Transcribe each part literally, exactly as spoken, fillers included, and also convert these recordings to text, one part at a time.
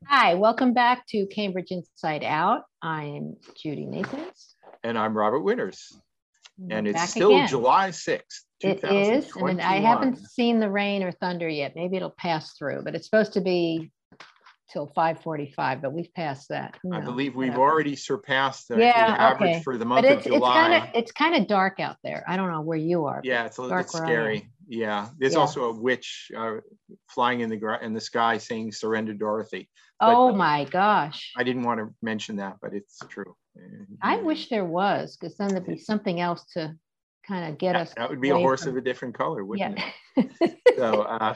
Hi, welcome back to Cambridge Inside Out. I'm Judy Nathans. And I'm Robert Winters. And We're it's back still again. July sixth, It is, and I haven't seen the rain or thunder yet. Maybe it'll pass through, but it's supposed to be till five forty-five, but we've passed that. I No, believe we've whatever. already surpassed the, Yeah, the average okay. for the month But of it's, it's July. kind of it's kind of dark out there. I don't know where you are. Yeah, it's a little bit dark where I am. scary. Yeah, there's Yeah. also a witch uh, flying in the gra- in the sky saying "Surrender, Dorothy." But, Oh uh, my gosh. I didn't want to mention that, but it's true. I wish there was, because then there'd be something else to kind of get that, us. that would be a away horse from- of a different color, wouldn't Yeah. it? So, uh,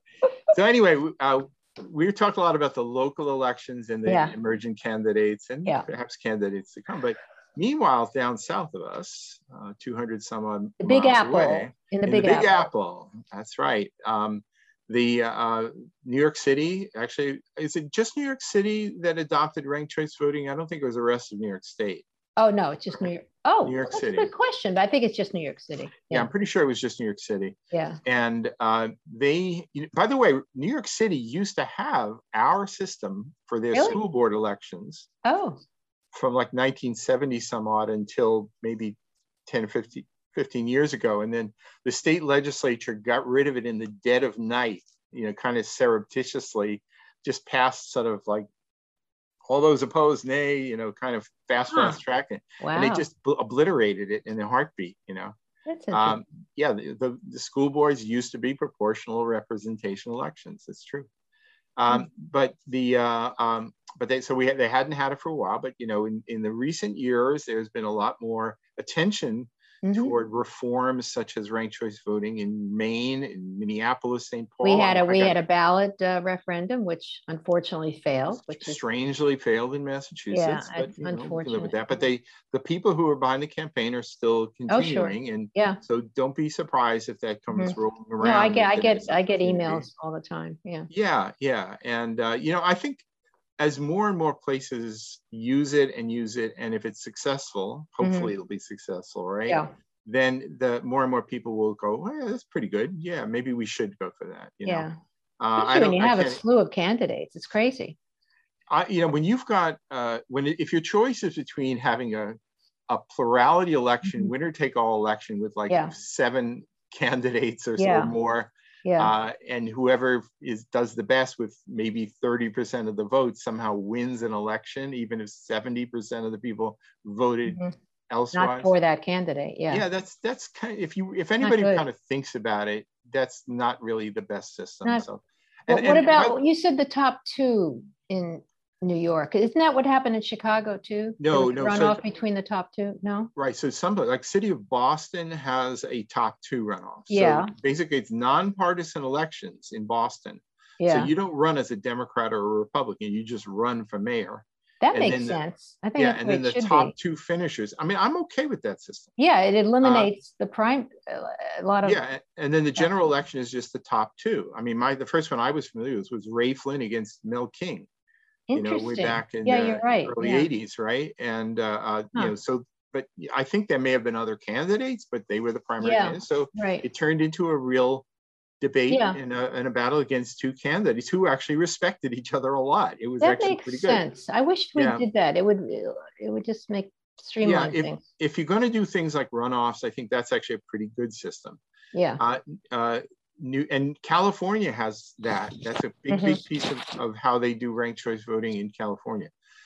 so anyway, uh, we talked a lot about the local elections and the Yeah. emerging candidates and Yeah. perhaps candidates to come. But meanwhile, down south of us, uh, two hundred some odd The Big miles Apple. away, in the in Big, the Big Apple. Apple, that's right. Um, the uh, New York City, actually, is it just New York City that adopted ranked choice voting? I don't think it was the rest of New York State. Oh, no, it's just New York. Oh, New York that's City. a good question, but I think it's just New York City. Yeah, Yeah. I'm pretty sure it was just New York City. Yeah. And uh, they, you know, by the way, New York City used to have our system for their Really? school board elections Oh, from like nineteen seventy some odd until maybe ten, fifteen, fifteen years ago. And then the state legislature got rid of it in the dead of night, you know, kind of surreptitiously, just passed sort of like all those opposed, nay, you know, kind of fast, Huh. fast tracking. wow. And they just bl- obliterated it in a heartbeat, you know. That's interesting. Um, yeah, the, the, the school boards used to be proportional representation elections. That's true. Um, but the uh, um, but they so we had, they hadn't had it for a while. But you know, in, in the recent years, there's been a lot more attention Mhm. toward reforms such as ranked choice voting in Maine, in Minneapolis, Saint Paul. We had a I we got- had a ballot uh, referendum, which unfortunately failed, which is strangely failed in Massachusetts, Yeah, but it's you know, we can live with unfortunate. that. But they, the people who are behind the campaign are still Oh, sure. continuing, and yeah. so don't be surprised if that comes rolling around. No, I get I if it get is I get opportunity. emails all the time. Yeah. Yeah, yeah, and uh, you know, I think as more and more places use it and use it, and if it's successful, hopefully it'll be successful, right? Yeah. Then the more and more people will go, well, yeah, that's pretty good. Yeah, maybe we should go for that. You know? Yeah. Uh, I Especially don't. when you I have a can't- slew of candidates, it's crazy. I, you know, when you've got, uh, when if your choice is between having a, a plurality election, Mhm. winner take all election with like Yeah. seven candidates or, Yeah. or more, Yeah. uh, and whoever is does the best with maybe thirty percent of the votes somehow wins an election, even if seventy percent of the people voted Mhm. elsewise. Not for that candidate. Yeah. Yeah, that's that's kind of, if you if anybody good. kind of thinks about it, that's not really the best system. Not- so, Well, and, what and about I- you said the top two in New York? Isn't that what happened in Chicago too? There No, was a no, so- runoff between the top two. No. Right. So some like City of Boston has a top two runoff. Yeah. So basically it's nonpartisan elections in Boston. Yeah. So you don't run as a Democrat or a Republican, you just run for mayor. that and makes then the- sense. I think Yeah. that's And the way then it the should top be. two finishers. I mean, I'm okay with that system. Yeah, it eliminates the prime. uh, A lot of Yeah. And then the general election is just the top two. I mean, my the first one I was familiar with was Ray Flynn against Mel King. You know, interesting. way back in yeah, the you're right. early yeah. eighties, right? And uh, uh, Huh. you know, so but I think there may have been other candidates, but they were the primary Yeah. candidates. So Right. it turned into a real debate Yeah. in, a, in a battle against two candidates who actually respected each other a lot. It was That actually makes pretty good. sense. I wish we Yeah. did that. It would it would just make streamline if- things. If you're going to do things like runoffs, I think that's actually a pretty good system. Yeah. Uh, uh, New and California has that. That's a big, Mm-hmm. big piece of, of how they do ranked choice voting in California.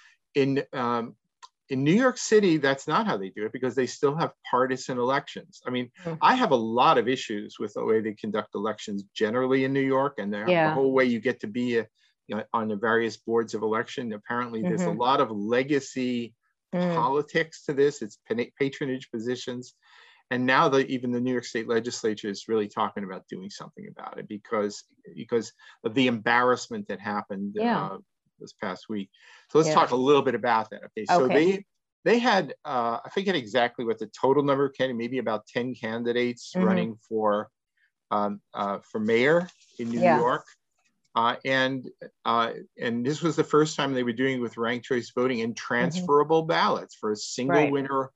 In um, in New York City, that's not how they do it because they still have partisan elections. I mean, Mhm. I have a lot of issues with the way they conduct elections generally in New York, and the, Yeah. the whole way you get to be a, you know, on the various boards of election. Apparently, there's a Mhm. lot of legacy Mm. politics to this. It's pa- patronage positions. And now that even the New York State legislature is really talking about doing something about it because, because of the embarrassment that happened Yeah. uh, this past week. So let's Yeah. talk a little bit about that. Okay, so Okay. they they had, uh, I forget exactly what the total number of candidates, maybe about ten candidates Mhm. running for um, uh, for mayor in New Yeah. York. Uh, and uh, and this was the first time they were doing it with ranked choice voting and transferable ballots for a single Right. winner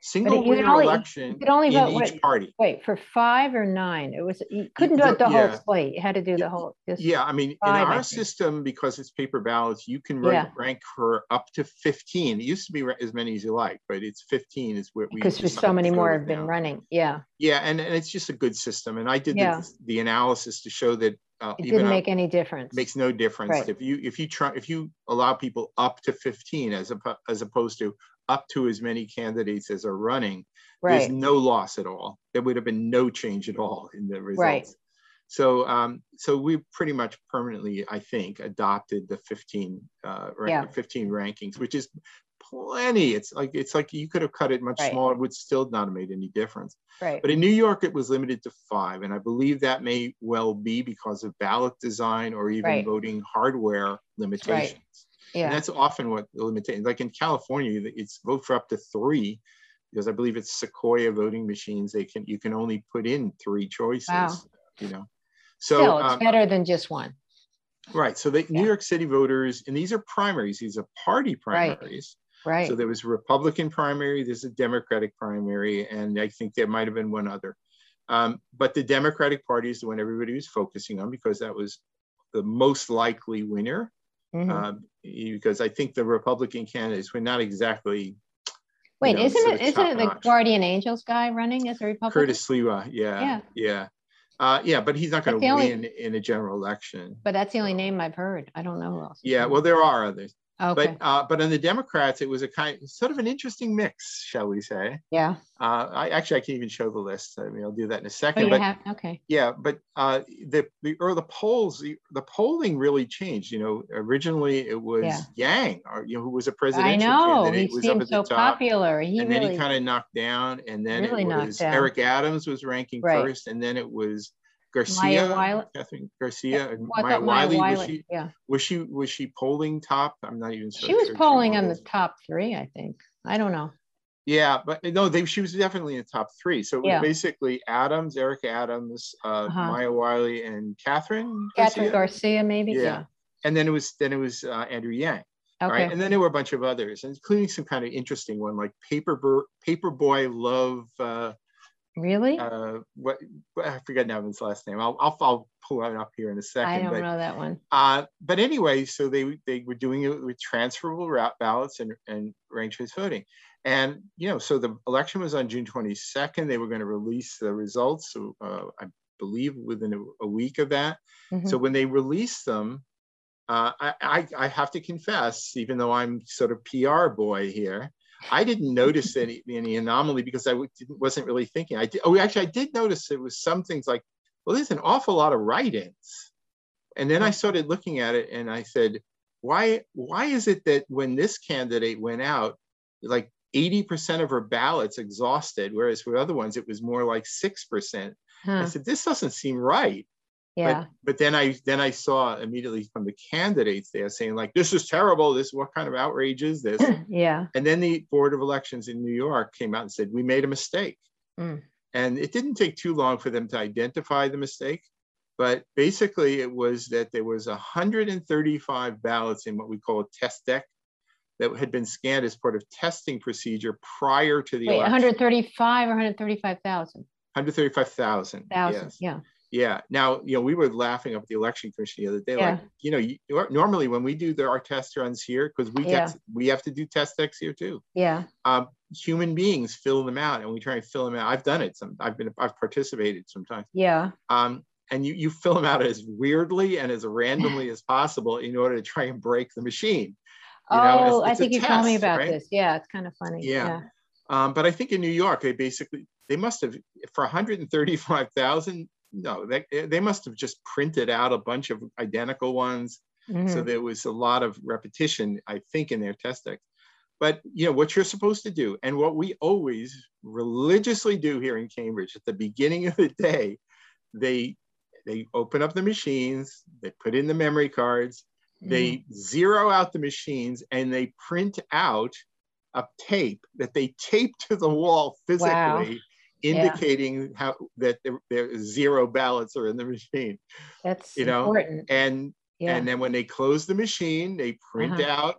Single But you could winner only, election you could only in vote, each wait, party. wait, for five or nine? It was, you couldn't do the- it the whole yeah. slate. You had to do the whole, just Yeah, I mean, in five, I our think. system, because it's paper ballots, you can rank, Yeah. rank for up to fifteen. It used to be ra- as many as you like, but it's fifteen is what we Because there's so decided many to go more with have been now. running. Yeah, Yeah, and, and it's just a good system. And I did Yeah. the, the analysis to show that uh, it even didn't up- make any difference. makes no difference Right. if you if you try if you allow people up to fifteen as a, as opposed to up to as many candidates as are running. There's Right, no loss at all. There would have been no change at all in the results. Right. So, um, so we pretty much permanently, I think, adopted the fifteen, uh, Yeah. fifteen rankings, which is plenty. It's like it's like you could have cut it much Right. smaller, it would still not have made any difference. right. But in New York, it was limited to five, and I believe that may well be because of ballot design or even Right. voting hardware limitations. And Yeah, that's often what the limitation. Like in California, it's vote for up to three, because I believe it's Sequoia voting machines. They can you can only put in three choices. Wow. You know, so still, it's um, better than just one. right. So the New Yeah. York City voters, and these are primaries. These are party Right. primaries. Right, So there was a Republican primary, there's a Democratic primary, and I think there might have been one other. Um, but the Democratic Party is the one everybody was focusing on because that was the most likely winner. Mhm. Um, because I think the Republican candidates were not exactly. Wait, you know, isn't sort it, of isn't it the top-notch. Guardian Angels guy running as a Republican? Curtis Sliwa, yeah, Yeah. yeah, uh, yeah, but he's not going That's to the only- win in a general election. But that's the only So- name I've heard. I don't know who else. is Yeah, running. well, there are others. Okay, But uh, but on the Democrats, it was a kind sort of an interesting mix, shall we say? yeah. Uh, I actually I can even show the list. I mean, I'll do that in a Oh, second. you but have, okay, yeah, but uh, the the or the polls, the, the polling really changed. You know, originally it was Yeah. Yang, or you know, who was a I presidential know, candidate, he was up seemed at the so top, popular. He and then he really, kind of knocked down, and then really it knocked was down. Eric Adams was ranking Right. first, and then it was Garcia, Wiley- Catherine Garcia, and Well, I Maya thought Maya Wiley. Was Wiley, she yeah. was she was she polling top? I'm not even so She was sure polling on the was. top three, I think. I don't know. Yeah, but no, they, she was definitely in the top three. So it was Yeah. basically Adams, Eric Adams, uh, Uh-huh. Maya Wiley, and Catherine. Catherine Garcia? Garcia, maybe, Yeah. yeah. And then it was then it was uh, Andrew Yang, Okay, right? And then there were a bunch of others, including some kind of interesting one like Paper Paperboy Love. Uh, really? uh, what I forget now his last name. I'll, I'll I'll pull it up here in a second. I don't but, know that one. Uh, but anyway, so they they were doing it with transferable route ballots and and ranked choice voting. And, you know, so the election was on June twenty-second. They were going to release the results, so, uh, I believe within a, a week of that. Mhm. So when they released them, uh, I, I, I have to confess, even though I'm sort of P R boy here, I didn't notice any, any anomaly because I didn't, wasn't really thinking. I did, oh, actually, I did notice there was some things like, well, there's an awful lot of write-ins. And then I started looking at it and I said, why, why is it that when this candidate went out, like eighty percent of her ballots exhausted, whereas for other ones, it was more like six percent. I Huh. said, this doesn't seem right. Yeah, But, but then I then I saw immediately from the candidates there saying like, this is terrible. This, what kind of outrage is this? yeah. And then the Board of Elections in New York came out and said, we made a mistake. Mm. And it didn't take too long for them to identify the mistake. But basically it was that there was one hundred thirty-five ballots in what we call a test deck that had been scanned as part of testing procedure prior to the Wait, election. one hundred thirty-five or one hundred thirty-five thousand? one hundred thirty-five thousand. Thousand, Yes. yeah. Yeah. Now, you know, we were laughing up at the election commission the other day. Yeah. Like, you know, you, normally when we do the, our test runs here, because we Yeah. get we have to do test decks here too. Yeah, Um, human beings fill them out, and we try and fill them out. I've done it. Some I've been I've participated sometimes. yeah. Um, and you you fill them out as weirdly and as randomly as possible in order to try and break the machine. You know, Oh, it's- I it's a think you told me test, about right? this. Yeah, it's kind of funny. Yeah. Yeah. Um, but I think in New York, they basically, they must have, for one hundred thirty-five thousand, no, they, they must have just printed out a bunch of identical ones. So Mhm. there was a lot of repetition, I think, in their test decks. But, you know, what you're supposed to do, and what we always religiously do here in Cambridge at the beginning of the day, they, they open up the machines, they put in the memory cards, they zero out the machines, and they print out a tape that they tape to the wall physically, Wow. indicating how that there, there zero ballots are in the machine. That's You know, important. and Yeah. and then when they close the machine, they print Uh-huh. out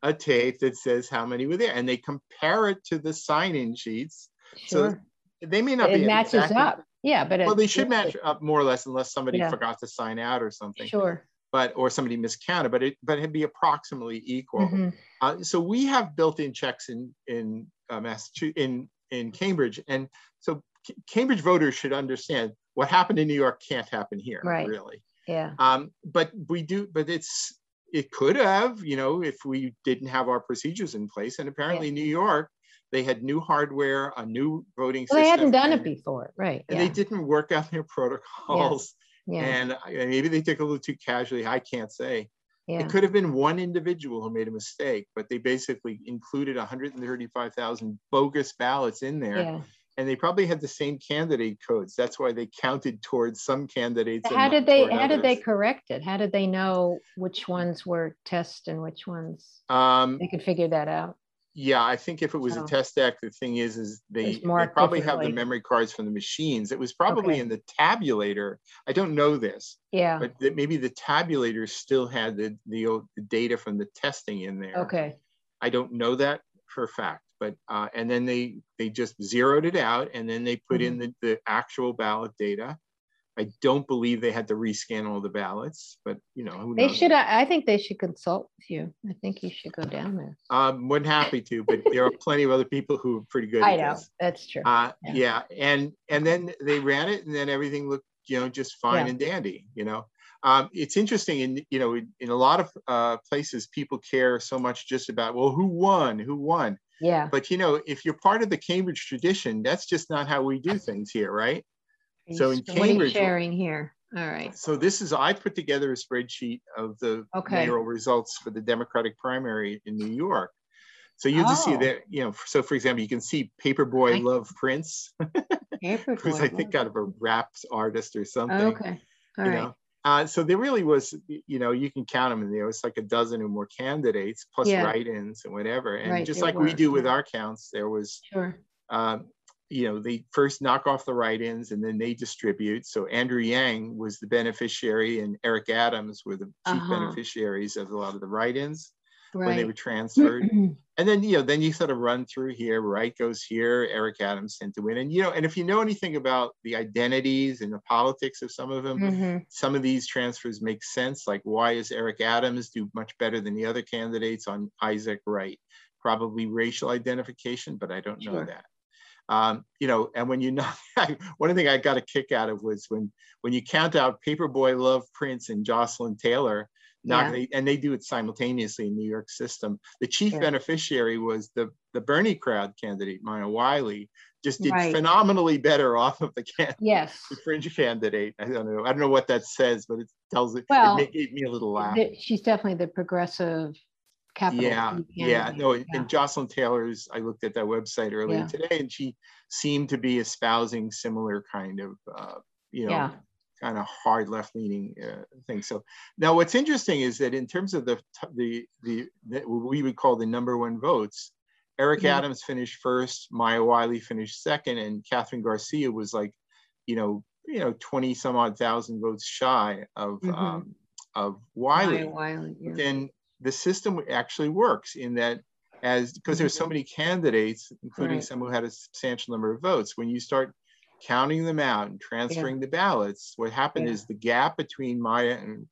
a tape that says how many were there, and they compare it to the sign-in sheets. Sure. So they may not It be matches exactly, up. Yeah, but well, it, they should match up more or less, unless somebody yeah. forgot to sign out or something. Sure. But or somebody miscounted, but it but it'd be approximately equal. Mm-hmm. Uh, so we have built-in checks in in uh, Massachusetts, in in Cambridge, and so C Cambridge voters should understand what happened in New York can't happen here, right. really. Yeah. Um, but we do, but it's it could have, you know, if we didn't have our procedures in place. And apparently, yeah. New York, they had new hardware, a new voting well, system. They hadn't done and, it before, right? And yeah. they didn't work out their protocols. Yeah. Yeah. And maybe they took a little too casually. I can't say. Yeah. It could have been one individual who made a mistake, but they basically included one hundred thirty-five thousand bogus ballots in there. Yeah. And they probably had the same candidate codes. That's why they counted towards some candidates. How and did they? How others. did they correct it? How did they know which ones were test and which ones? Um, they could figure that out. Yeah, I think if it was oh. a test deck, the thing is, is they, they probably have the memory cards from the machines. It was probably okay. in the tabulator. I don't know this. Yeah. But th maybe the tabulator still had the, the the data from the testing in there. Okay. I don't know that for a fact. But uh, and then they they just zeroed it out, and then they put mm-hmm. in the, the actual ballot data. I don't believe they had to rescan all the ballots, but you know, who they knows? should. I think they should consult with you. I think you should go down there. I'm more than happy to, but there are plenty of other people who are pretty good. I at know this. That's true. Uh, yeah. yeah, and and then they ran it, and then everything looked, you know, just fine yeah. and dandy. You know, um, it's interesting, in you know, in, in a lot of uh, places, people care so much just about, well, who won, who won. Yeah. But, you know, if you're part of the Cambridge tradition, that's just not how we do things here, right? So in Cambridge, what are you sharing here? All right. So this is, I put together a spreadsheet of the okay. mayoral results for the Democratic primary in New York. So you'll oh. just see that, you know, so for example, you can see Paperboy I... Love Prince, who's I think kind of a rap artist or something. Oh, okay. All you right. know? Uh, so there really was, you know, you can count them in there. It's like a dozen or more candidates plus yeah. write-ins and whatever. And right, just like were, we do yeah. with our counts, there was, sure. um, you know, they first knock off the write-ins and then they distribute. So Andrew Yang was the beneficiary and Eric Adams were the chief uh-huh. beneficiaries of a lot of the write-ins right. when they were transferred. And then, you know, then you sort of run through here, Wright goes here, Eric Adams tend to win. And, you know, and if you know anything about the identities and the politics of some of them, mm-hmm. some of these transfers make sense. Like, why is Eric Adams do much better than the other candidates on Isaac Wright? Probably racial identification, but I don't know sure. that. Um, you know, and when you know, one thing I got a kick out of was when, when you count out Paperboy Love Prince and Jocelyn Taylor, Not, yeah. they, and they do it simultaneously in New York system. The chief yeah. beneficiary was the, the Bernie crowd candidate, Maya Wiley, just did right. phenomenally better off of the, can, yes. the fringe candidate. I don't know. I don't know what that says, but it tells it, well, it gave me a little laugh. The, she's definitely the progressive capital. Yeah, yeah. No, yeah. and Jocelyn Taylor's, I looked at that website earlier yeah. today, and she seemed to be espousing similar kind of, uh, you know, yeah. kind of hard left-leaning uh, thing. So now, what's interesting is that in terms of the the the, the what we would call the number one votes, Eric mm-hmm. Adams finished first, Maya Wiley finished second, and Catherine Garcia was like, you know, you know, twenty some odd thousand votes shy of mm-hmm. um, of Wiley. Maya Wiley yeah. Then the system actually works in that, as because mm-hmm. there's so many candidates, including right. some who had a substantial number of votes, when you start counting them out and transferring yeah. the ballots, what happened yeah. is the gap between Maya and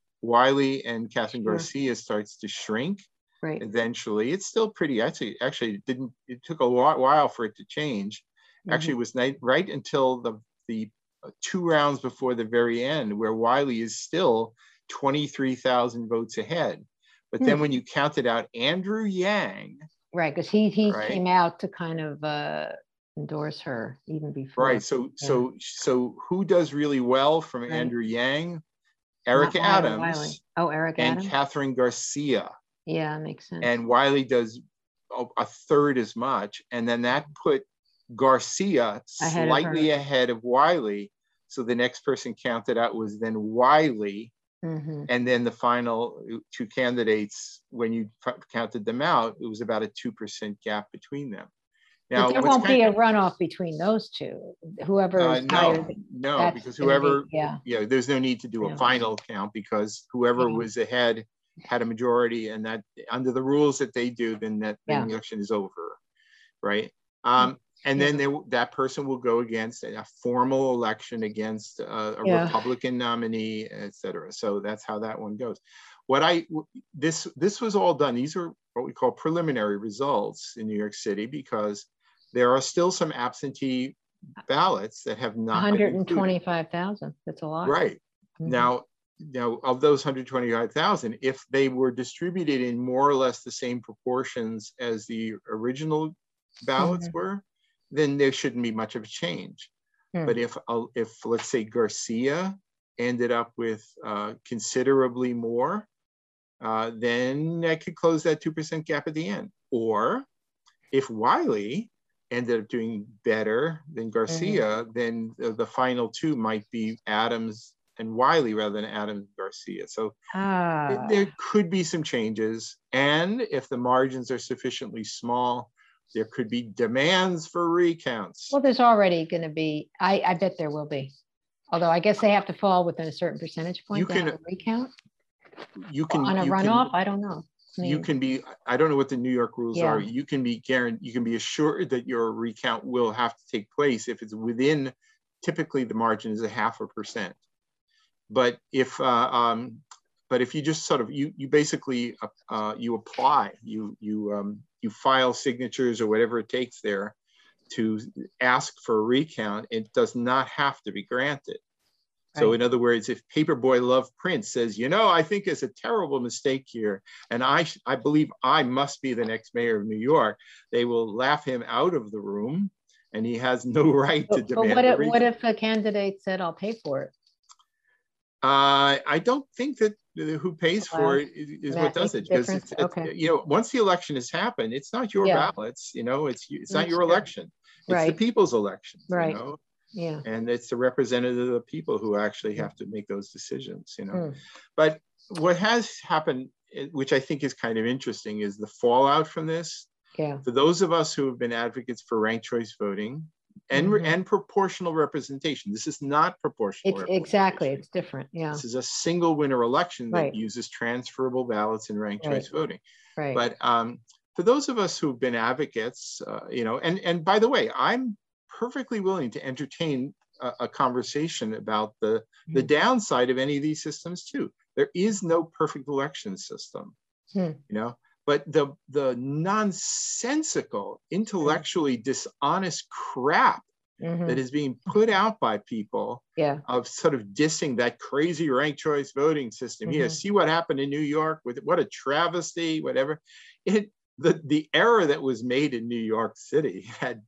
Wiley and Catherine sure. Garcia starts to shrink. Right. Eventually, it's still pretty. Actually, actually, it didn't. It took a while for it to change. Mm-hmm. Actually, it was night, right until the the two rounds before the very end, where Wiley is still twenty-three thousand votes ahead. But hmm. then when you counted out Andrew Yang, right, because he he right? came out to kind of uh, endorse her even before. Right. So yeah. so so who does really well from right. Andrew Yang? Eric Not Adams. Wiley. Oh, Eric and Adams. Catherine Garcia. Yeah, makes sense. And Wiley does a third as much, and then that put Garcia ahead slightly of ahead of Wiley. So the next person counted out was then Wiley. Mm-hmm. And then the final two candidates, when you counted them out, it was about a two percent gap between them. Now, but there won't be a runoff between those two. Whoever uh, is no, higher, no, because whoever, be, yeah, yeah, there's no need to do a yeah. final count because whoever yeah. was ahead had a majority, and that under the rules that they do, then that Yeah. the election is over, right? Um, and Yeah. then they, that person will go against a formal election against a, a Yeah. Republican nominee, et cetera. So that's how that one goes. What I, this, this was all done. These are what we call preliminary results in New York City, because there are still some absentee ballots that have not been included. one hundred twenty-five thousand, that's a lot. Right. Mhm. Now, now, of those one hundred twenty-five thousand, if they were distributed in more or less the same proportions as the original ballots Mhm. were, then there shouldn't be much of a change. Hmm. But if, uh, if let's say Garcia ended up with uh, considerably more, uh, then that could close that two percent gap at the end. Or if Wiley ended up doing better than Garcia, mm-hmm. then the, the final two might be Adams and Wiley rather than Adams and Garcia. So ah. it, there could be some changes. And if the margins are sufficiently small, there could be demands for recounts. Well, there's already going to be, I, I bet there will be. Although I guess they have to fall within a certain percentage point you to can, have a recount. You can on a you runoff. Can, I don't know. I mean, you can be. I don't know what the New York rules yeah. are. You can be guaranteed. You can be assured that your recount will have to take place if it's within. Typically, the margin is a half a percent. But if uh, um, but if you just sort of you you basically uh, you apply you you um, you file signatures or whatever it takes there to ask for a recount, it does not have to be granted. So right. in other words, if Paperboy Love Prince says, you know, I think it's a terrible mistake here, and I, I believe I must be the next mayor of New York, they will laugh him out of the room, and he has no right to but, demand but what, a if, recount. what if a candidate said, I'll pay for it? Uh, I don't think that who pays wow. for it is, is what does it. Because it's, it's, okay. you know, once the election has happened, it's not your yeah. ballots, you know, it's it's That's not your true. election. It's right. the people's election, right. you know? Yeah. And it's the representative of the people who actually have to make those decisions, you know. Mm. But what has happened, which I think is kind of interesting, is the fallout from this. Yeah. For those of us who have been advocates for ranked choice voting and, mm-hmm. and proportional representation, this is not proportional it's, representation. Exactly, it's different, yeah. This is a single winner election that right. uses transferable ballots and ranked right. choice voting. Right. But um, for those of us who've been advocates, uh, you know, and, and by the way, I'm perfectly willing to entertain a, a conversation about the, mm-hmm. the downside of any of these systems too. There is no perfect election system, hmm. you know, but the, the nonsensical, intellectually dishonest crap mm-hmm. that is being put out by people yeah. of sort of dissing that crazy ranked choice voting system. Mm-hmm. Here, see what happened in New York with what a travesty, whatever. It, the, the error that was made in New York City had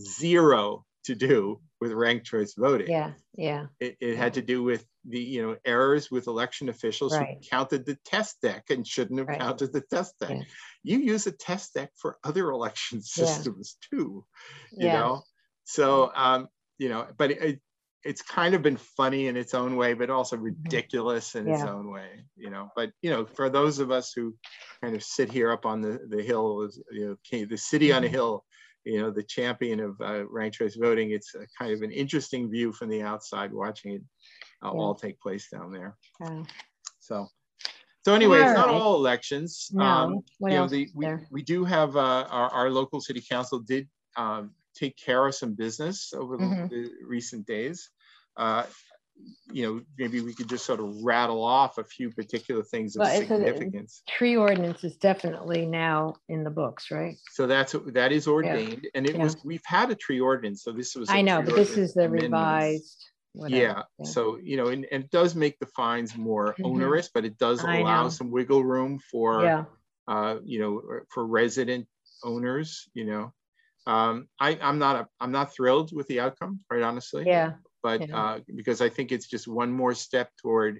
zero to do with ranked choice voting. Yeah, yeah. It, it yeah. had to do with the, you know, errors with election officials right. who counted the test deck and shouldn't have right. counted the test deck. Yeah. You use a test deck for other election systems yeah. too, you yeah. know? So, um, you know, but it, it's kind of been funny in its own way, but also ridiculous in yeah. its own way, you know. But, you know, for those of us who kind of sit here up on the, the hill, you know, the city on a hill, you know, the champion of uh, ranked choice voting, it's a kind of an interesting view from the outside watching it uh, yeah. all take place down there. Yeah. So, so anyway, all it's not right. all elections. No. Um, what you know, else the, we, there? we do have uh, our, our local city council did um, take care of some business over the, mm-hmm. the recent days. Uh, you know, maybe we could just sort of rattle off a few particular things of well, significance. Tree ordinance is definitely now in the books, right? So that's that is ordained, yeah. and it yeah. was. We've had a tree ordinance, so this was. A I know, but this is the amendments. revised. Yeah. yeah. So you know, and, and it does make the fines more mm-hmm. onerous, but it does I allow know. some wiggle room for, yeah. uh, you know, for resident owners. You know, um, I I'm not a, I'm not thrilled with the outcome, quite honestly. Yeah. But yeah. uh, because I think it's just one more step toward,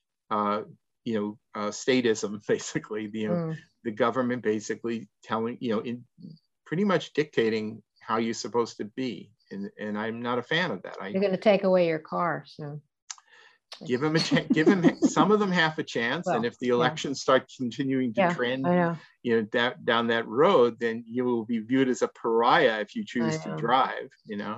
uh, you know, uh, statism, basically, you know, mm. the government basically telling, you know, in pretty much dictating how you're supposed to be. And, and I'm not a fan of that. I, You're going to take away your car. So give them a chance, give them some of them half a chance. Well, and if the elections yeah. start continuing to yeah, trend, I know. you know, that, down that road, then you will be viewed as a pariah if you choose to drive, you know.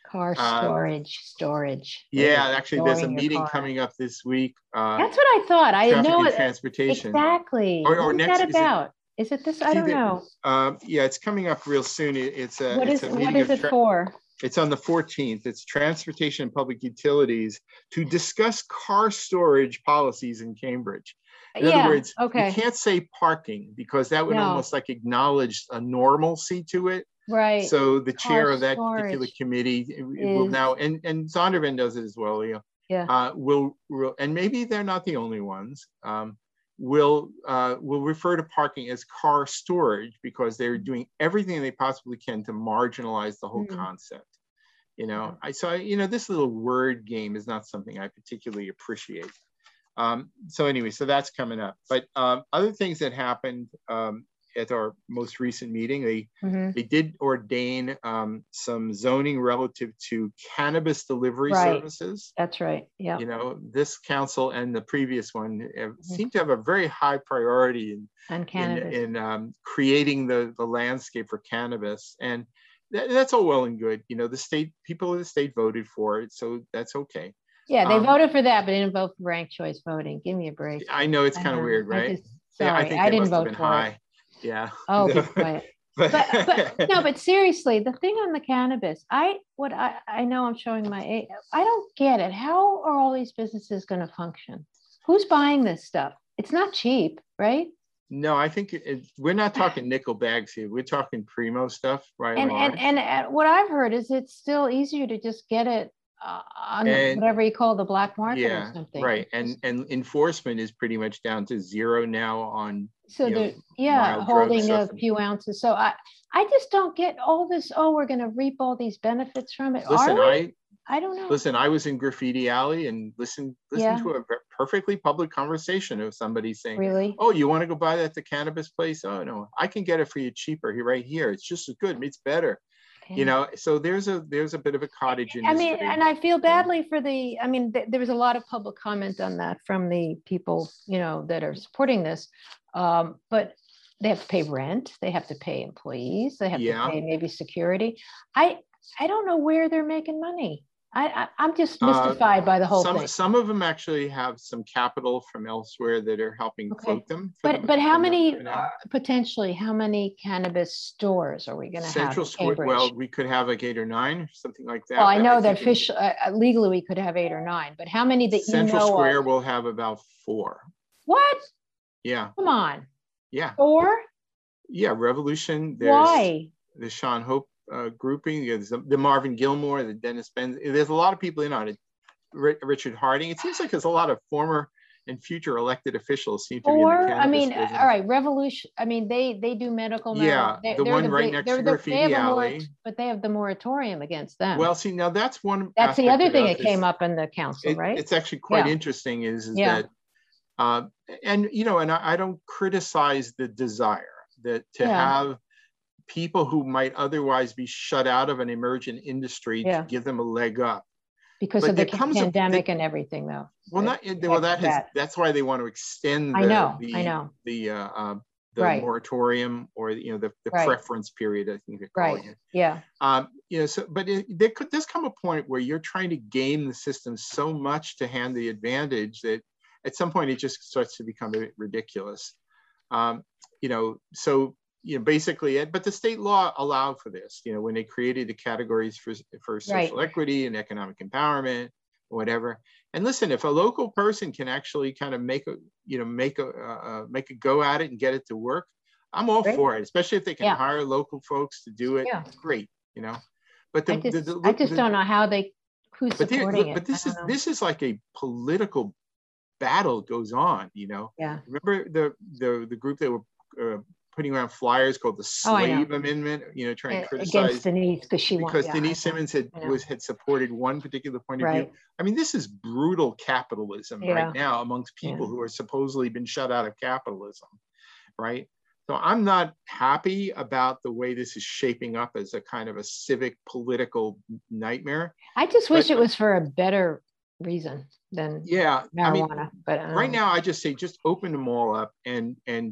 Car Uh, storage, storage. Yeah, actually, there's a Storing your meeting car. coming up this week. Uh, That's what I thought. I didn't traffic know and it. transportation. Exactly. Or, or What is next, that is it, about? Is it this? I see don't the- know. um, yeah, it's coming up real soon. It- It's a, What it's is, a what meeting is of it tra- for? It's on the fourteenth. It's Transportation and Public Utilities to discuss car storage policies in Cambridge. In Yeah, other words, okay. you can't say parking because that would No. almost like acknowledge a normalcy to it. Right. So the chair Car of that particular storage committee will is- now, and, and Zondervan does it as well, Leo. Yeah. Uh, will, will, and maybe they're not the only ones, um, will, uh, will refer to parking as car storage because they're doing everything they possibly can to marginalize the whole Mhm. concept. You know, I saw, you know, this little word game is not something I particularly appreciate. Um, so anyway, so that's coming up. But um, other things that happened um, at our most recent meeting, they, Mhm. they did ordain um, some zoning relative to cannabis delivery Right. services. That's right. Yeah. You know, this council and the previous one uh, seem to have a very high priority in, And in, cannabis. in um, creating the, the landscape for cannabis. And that, that's all well and good. You know, the state, people of the state voted for it, so that's okay. Yeah, they um, voted for that, but they didn't vote for ranked choice voting. Give me a break. I know it's I kind of know. weird, I right? just, Yeah, sorry, I think I they didn't must have vote been for it. high. Yeah. Oh, be quiet. but, But, but no, but seriously, the thing on the cannabis, I, what I, I know I'm showing my age, I don't get it. How are all these businesses going to function? Who's buying this stuff? It's not cheap, right? no, I think it, it, we're not talking nickel bags here. We're talking primo stuff, right? And, and, and, and what I've heard is it's still easier to just get it uh, on And- whatever you call the black market or yeah, something. right. It's And just- and enforcement is pretty much down to zero now on So you know, they're, yeah, mild drug holding a stuff and- few ounces. So I, I just don't get all this, oh, we're going to reap all these benefits from it. Listen, Are we? I I don't know. listen. I was in Graffiti Alley and listen listen Yeah. to a perfectly public conversation of somebody saying, Really? "Oh, you want to go buy that at the cannabis place? Oh no, I can get it for you cheaper here, right here. It's just as good. It's better." Okay. You know, so there's a there's a bit of a cottage I industry. mean, and I feel badly for the, I mean, th- there was a lot of public comment on that from the people, you know, that are supporting this. Um, but they have to pay rent, they have to pay employees, they have Yeah. to pay maybe security. I, I don't know where they're making money. I, I I'm just Uh, mystified by the whole some thing. some of them actually have some capital from elsewhere that are helping Okay. float them. for But the- but how for the- many for now. uh, potentially how many cannabis stores are we going to have Central in Square? Cambridge? Well, we could have like eight or nine, something like that. Well, I but know that think in fish uh, uh, legally we could have eight or nine, but how many that you Central know Square of? will have about four. What? Yeah, Come on, yeah, four? yeah. Revolution. There's Why? the Sean Hope uh, grouping. There's the, the Marvin Gilmore, the Dennis Benz. There's a lot of people in on it. Ri- Richard Harding. It seems like there's a lot of former and future elected officials seem to be in Or the I cannabis mean, business. all right, Revolution. I mean, they they do medical marijuana. Yeah, They're- the they're one right big- next they're to the- they Graffiti have a morat- Alley. But they have the moratorium against them. Well, see, now that's one. that's the aspect other thing about that came this. up in the council, It- right? It's actually quite Yeah. interesting is, is Yeah. that, uh, and, you know, and I, I don't criticize the desire that to Yeah. have people who might otherwise be shut out of an emergent industry Yeah. to give them a leg up. Because but of the there comes a- pandemic and everything, though. Well, right? not, well, that has, That- that's why they want to extend I the, know, the, I know. the, uh, uh, the Right. moratorium or, you know, the, the Right. preference period, I think they're calling Right. it. Yeah. Um, you know, so, but it, there could, does come a point where you're trying to game the system so much to hand the advantage that at some point it just starts to become a bit ridiculous. Um, you know, so, you know, basically, but the state law allowed for this, you know, when they created the categories for, for social Right. equity and economic empowerment, whatever. And listen, if a local person can actually kind of make a, you know, make a, uh, make a go at it and get it to work, I'm all Great. for it, especially if they can Yeah. hire local folks to do it. Yeah. Great, you know. But the, I just, the, the, I just the- don't know how they, who's But, there- supporting it. but this I is don't know. this is like a political battle goes on, you know. Yeah. Remember the the the group that were uh, putting around flyers called the Oh, I know. Slave Amendment, you know, trying to A- criticize Against Denise, because she won't. because yeah, Denise I know. Simmons had I know. was had supported one particular point of Right. view. I mean, this is brutal capitalism Yeah. right now amongst people Yeah. who are supposedly been shut out of capitalism, right? So I'm not happy about the way this is shaping up as a kind of a civic political nightmare. I just wish but- it was for a better reason than Yeah, I mean, marijuana, but. um, right now I just say just open them all up and and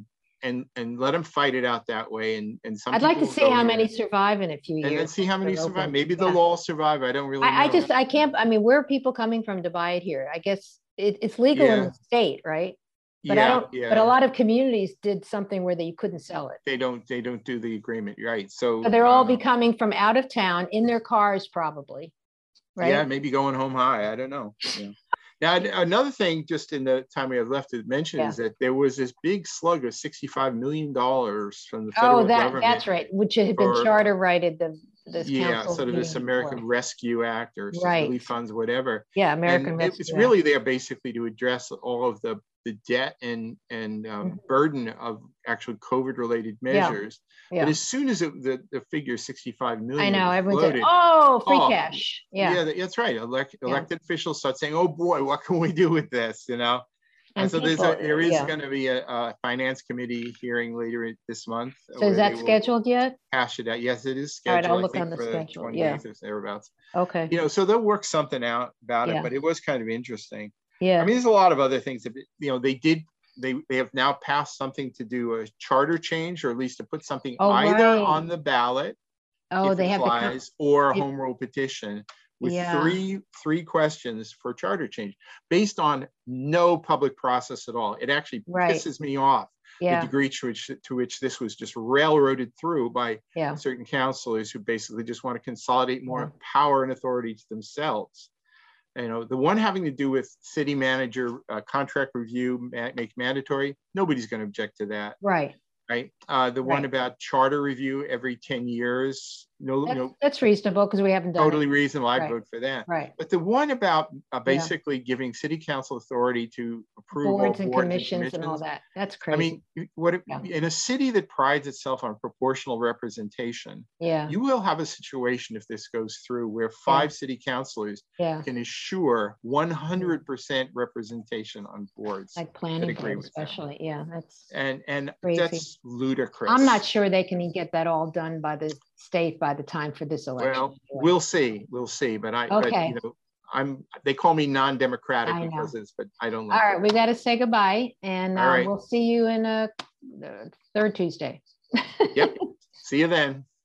and and let them fight it out that way. And and some I'd like to people will see go how here. many survive in a few years. And let's see how many They're survive. open. Maybe Yeah. they'll all survive. I don't really know. I, I just, I can't, I mean, where are people coming from to buy it here? I guess it, it's legal in Yeah. the state, right? But I Yeah, don't, yeah. but a lot of communities did something where they couldn't sell it. They don't, they don't do the agreement, right? So, So they're all uh, be coming from out of town in their cars probably, right? yeah, maybe going home high. I don't know. Yeah. Now, another thing, just in the time we have left to mention, Yeah. is that there was this big slug of sixty-five million dollars from the federal Oh, that, government. that's right, which had been for- charter righted the, this Yeah, council. sort of this meeting American before. Rescue Act or Right. relief funds, whatever. Yeah, American And Rescue it's Act. really there basically to address all of the, the debt and, and um, Mhm. burden of actual COVID-related Yeah. measures. Yeah. But as soon as it, the, the figure sixty-five I million know, everyone's floated, like, oh, free oh, cash. Yeah. yeah, that- that's right. Elect, Yeah. elected officials start saying, "Oh boy, what can we do with this?" You know. And, And so there's people- a, there is yeah. going to be a, a finance committee hearing later this month. So where is they that will scheduled yet? Hash it out. Yes, it is All right, scheduled. I'll I look think on the for schedule, the yeah. twenty-eighth or thereabouts. Okay. You know, so they'll work something out about Yeah. it, but it was kind of interesting. Yeah. I mean, there's a lot of other things that, you know, they did, they, they have now passed something to do a charter change, or at least to put something Oh, either right. on the ballot, Oh, if they it have to come. flies, or a If- home rule petition with Yeah. three, three questions for charter change based on no public process at all. It actually Right. pisses me off. The Yeah. degree to which, to which this was just railroaded through by Yeah. certain councilors who basically just want to consolidate more Yeah. power and authority to themselves. You know, the one having to do with city manager uh, contract review, ma- make mandatory, nobody's going to object to that, Right. right? Uh, the one Right. about charter review every ten years, no, That's, no, that's reasonable because we haven't done totally it. reasonable. I'd Right. vote for that. Right. But the one about uh, basically giving city council authority to approve all Boards and boards commissions and all that. That's I crazy. mean, what if- Yeah. in a city that prides itself on proportional representation, Yeah. you will have a situation if this goes through where five city councilors Yeah. can assure one hundred percent representation on boards. Like planning agree board with that. especially. Yeah. That's, And and Crazy. that's ludicrous. I'm not sure they can get that all done by the state by the time for this election. Well, anyway. we'll see. We'll see. But I, but, Okay. you know, I'm. They call me non-democratic I know. because it's. But I don't. All Like right. We got to say goodbye, and All um, right. we'll see you in a uh, third Tuesday. it. Yep. See you then.